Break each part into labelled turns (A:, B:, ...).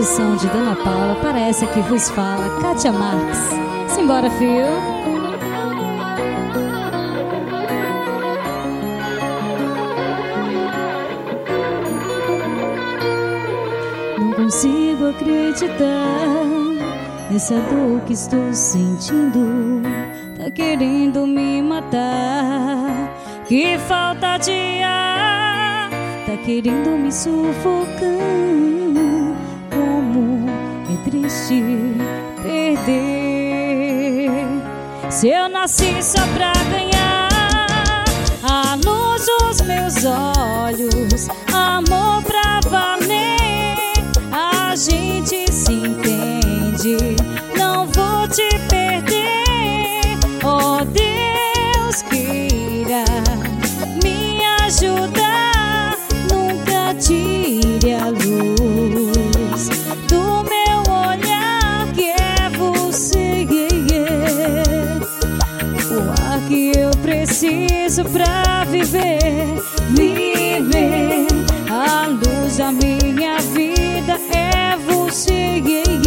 A: composição de Dona Paula para essa que vos fala, Kátia Marques. Simbora, fio! Não consigo acreditar nessa dor que estou sentindo. Tá querendo me matar. Que falta de ar, tá querendo me sufocar. Como é triste perder. Se eu nasci só pra ganhar a luz dos meus olhos, amor pra valer, a gente se entende. Não vou te perder, oh Deus queira me ajudar. Nunca tire a luz do meu olhar, que é você, o ar que eu preciso pra viver. Viver, a luz da minha vida é você,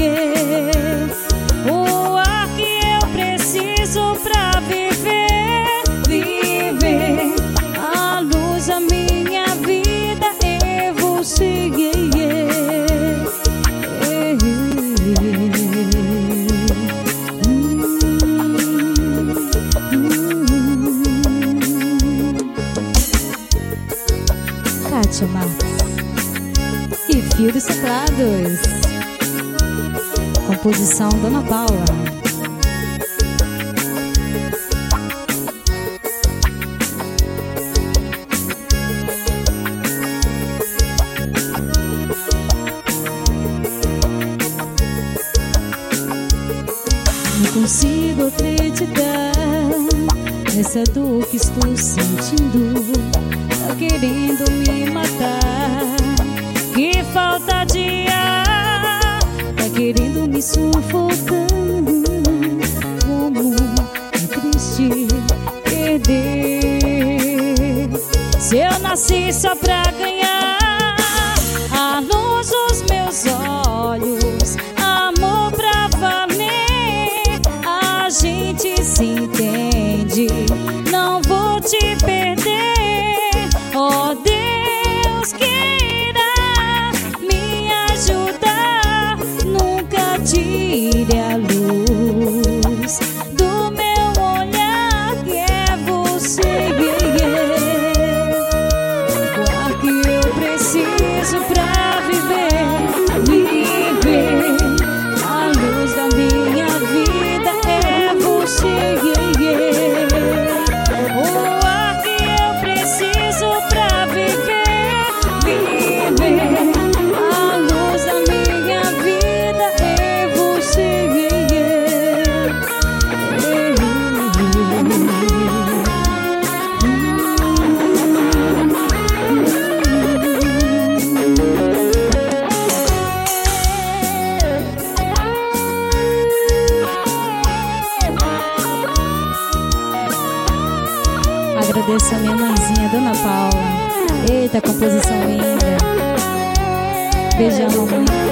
A: o ar que eu preciso pra viver. Viver, a luz da minha vida é você, Kátia Marques e Fio dos Teclados. Composição Dona Paula. Não consigo acreditar nessa dor que estou sentindo. Tá querendo me matar. Que falta de ar, tá querendo me sufocar. Como é triste perder. Se eu nasci só pra ganhar a luz dos meus olhos, amor pra valer, a gente se entende. Não vou te perder, oh Deus queira me ajudar. Nunca tire a luz do meu olhar, que é você, o ar que eu preciso pra viver. Viver, a luz da minha vida é você, o ar que eu preciso pra viver. Viver, a luz da minha vida é você, Agradeço a minha mãezinha, Dona Paula. Eita, composição linda. Beijão, mamãe.